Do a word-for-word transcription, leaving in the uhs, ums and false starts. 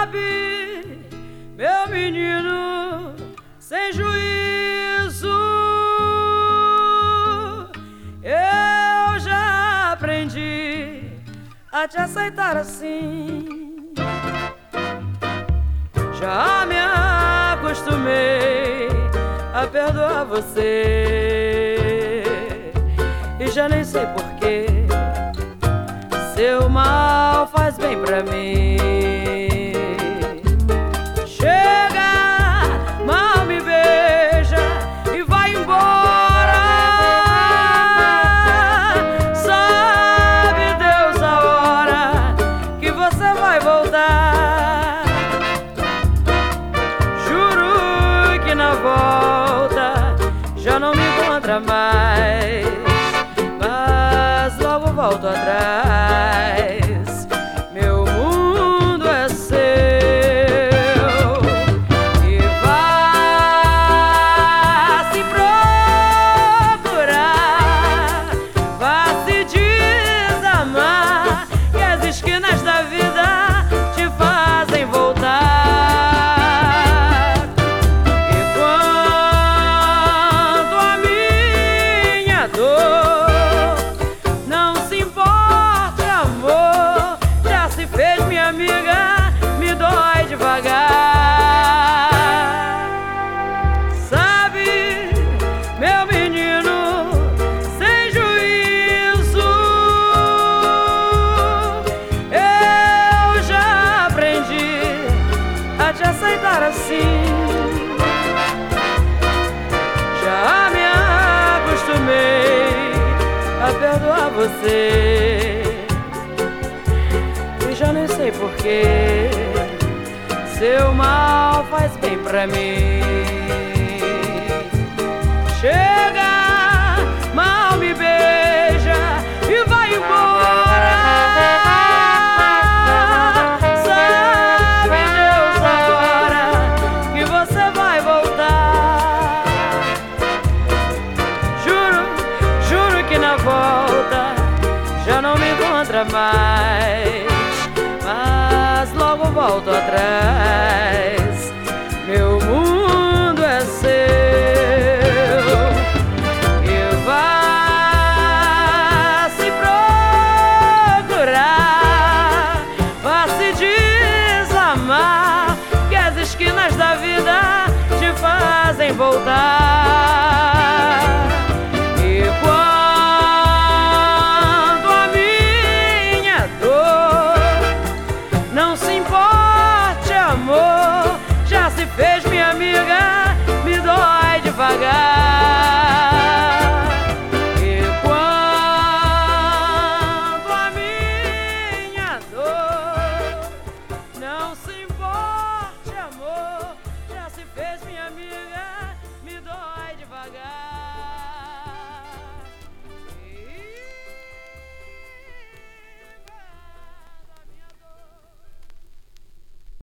Sabe, meu menino sem juízo, eu já aprendi a te aceitar assim. Já me acostumei a perdoar você e já nem sei porquê. Seu mal faz bem pra mim. Chega, mal me beija e vai embora. Sabe Deus a hora que você vai voltar. Juro que na volta já não me encontra mais, mas logo volto atrás. Meu mundo é seu e vá se procurar, vá se desamar, que as esquinas da vida te fazem voltar. E quanto a minha dor, não se importe, amor, já se fez minha amiga, me dói devagar. Sabe, meu menino sem juízo, eu já aprendi a te aceitar assim. Já me acostumei a perdoar você e já nem sei porquê. Seu mal faz bem pra mim. Chega, mal me beija e vai embora. Sabe Deus a hora que você vai voltar. Juro, juro que na volta já não me encontra mais, mas logo volto atrás. Meu mundo é seu e vá se procurar, vá se desamar, que as esquinas da vida te fazem voltar. E quanto a minha dor, não se importe, amor, já se fez minha amiga, me dói devagar. E quanto a minha dor, não se importe,